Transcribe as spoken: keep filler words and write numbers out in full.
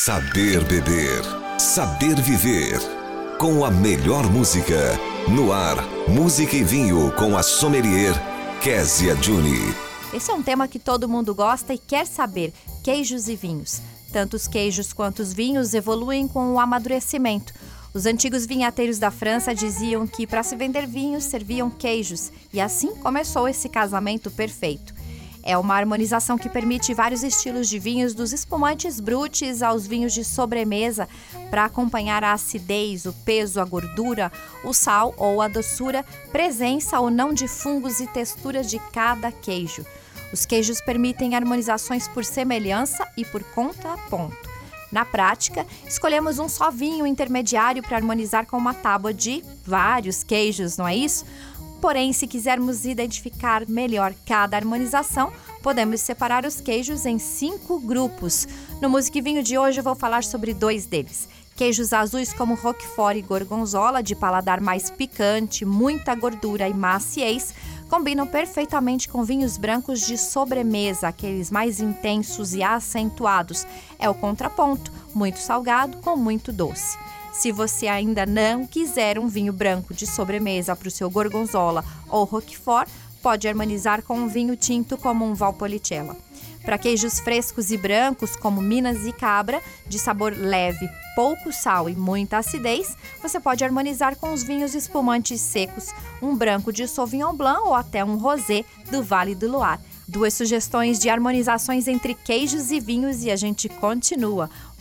Saber beber, saber viver. Com a melhor música. No ar, música e vinho com a sommelier Kézia Juni. Esse é um tema que todo mundo gosta e quer saber: queijos e vinhos. Tanto os queijos quanto os vinhos evoluem com o amadurecimento. Os antigos vinhateiros da França diziam que para se vender vinhos serviam queijos, e assim começou esse casamento perfeito. É uma harmonização que permite vários estilos de vinhos, dos espumantes brutes aos vinhos de sobremesa, para acompanhar a acidez, o peso, a gordura, o sal ou a doçura, presença ou não de fungos e texturas de cada queijo. Os queijos permitem harmonizações por semelhança e por contraponto. Na prática, escolhemos um só vinho intermediário para harmonizar com uma tábua de vários queijos, não é isso? Porém, se quisermos identificar melhor cada harmonização, podemos separar os queijos em cinco grupos. No Música e Vinho de hoje eu vou falar sobre dois deles. Queijos azuis como Roquefort e Gorgonzola, de paladar mais picante, muita gordura e maciez, combinam perfeitamente com vinhos brancos de sobremesa, aqueles mais intensos e acentuados. É o contraponto, muito salgado com muito doce. Se você ainda não quiser um vinho branco de sobremesa para o seu Gorgonzola ou Roquefort, pode harmonizar com um vinho tinto como um Valpolicella. Para queijos frescos e brancos, como Minas e Cabra, de sabor leve, pouco sal e muita acidez, você pode harmonizar com os vinhos espumantes secos, um branco de Sauvignon Blanc ou até um rosé do Vale do Loire. Duas sugestões de harmonizações entre queijos e vinhos e a gente continua.